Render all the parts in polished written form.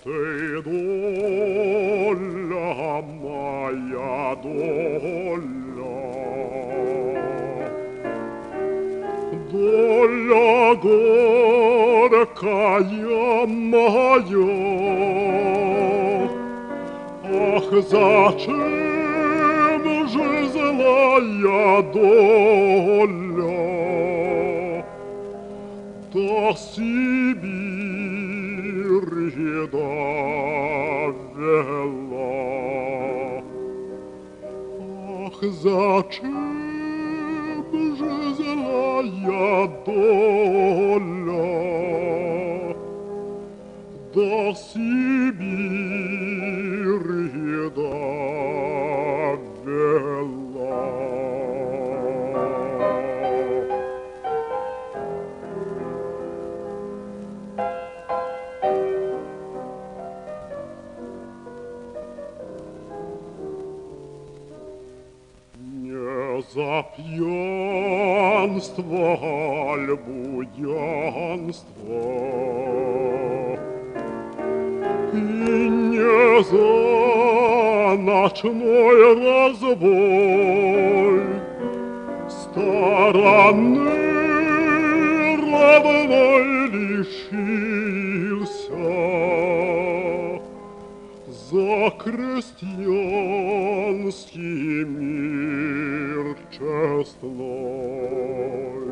Ты доля моя, доля, доля горькая моя. Ах, зачем же злая доля до Сибири довела? Ах, зачем же злая доля до Сибири довела? Не за пьянство, аль буянство, и не за ночной разбой стороны родной лишился. За крестьянский мир честной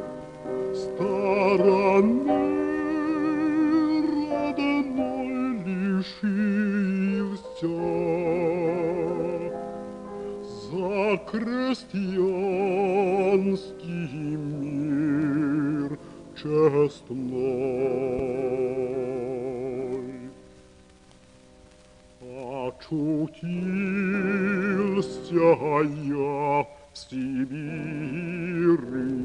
стороны родной лишился. За крестьянский мир честной. Очутился я в Сибири,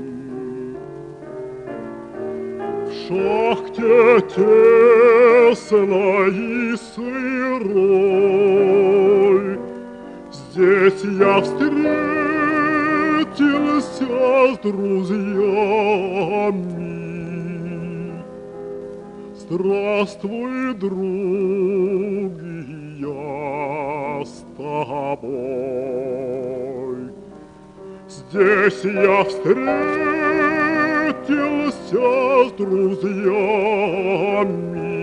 в шахте тесной и сырой. Здесь я встретился с друзьями. Здравствуй, друг, я с тобой. Здесь я встретился с друзьями.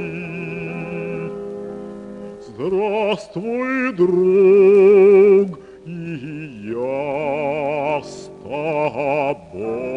Здравствуй, друг, и я с тобой.